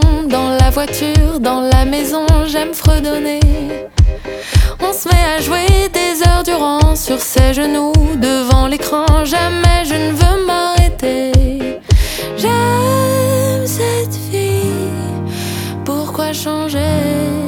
dans la voiture, dans la maison, j'aime fredonner. On se met à jouer des heures durant sur ses genoux devant l'écran. Jamais je ne veux m'arrêter. J'aime cette fille, pourquoi changer?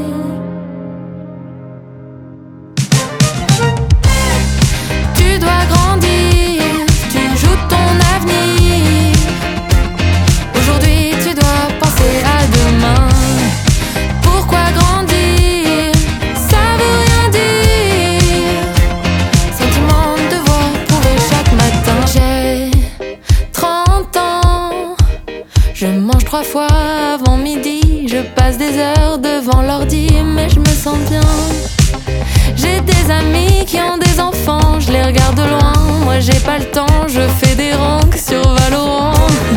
Tu dois grandir, tu joues ton avenir. Aujourd'hui tu dois penser à demain. Pourquoi grandir? Ça veut rien dire. Sentiment de devoir prouver chaque matin. J'ai 30 ans, je mange 3 fois avant midi. Je passe des heures devant l'ordi, mais je me sens bien. J'ai des amis qui ont des enfants, je les regarde de loin. Moi j'ai pas le temps, je fais des ranks sur Valorant.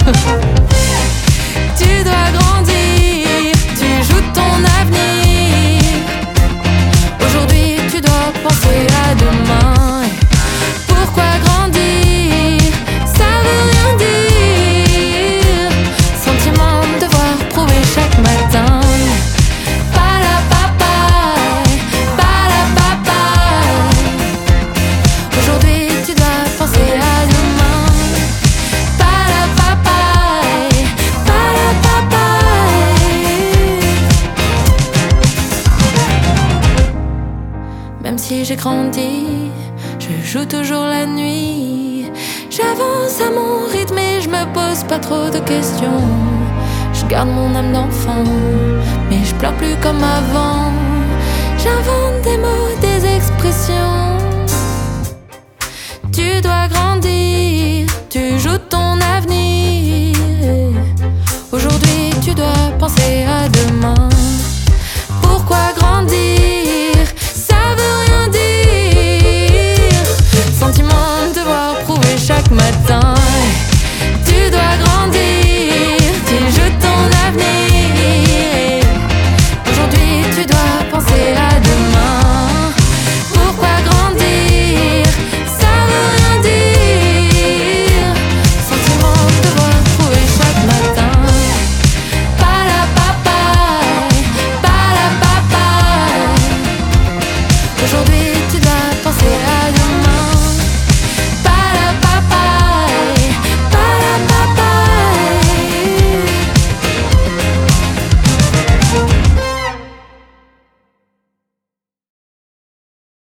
Tu dois grandir, tu joues ton avenir. Aujourd'hui tu dois penser à demain. Pourquoi grandir? Ça veut rien dire. Sentiment de devoir prouver chaque matin. Aujourd'hui tu dois penser à demain. Même si j'ai grandi, je joue toujours la nuit. J'avance à mon rythme et je me pose pas trop de questions. Je garde mon âme d'enfant, mais je pleure plus comme avant. J'invente des mots, des expressions. Tu dois grandir, tu joues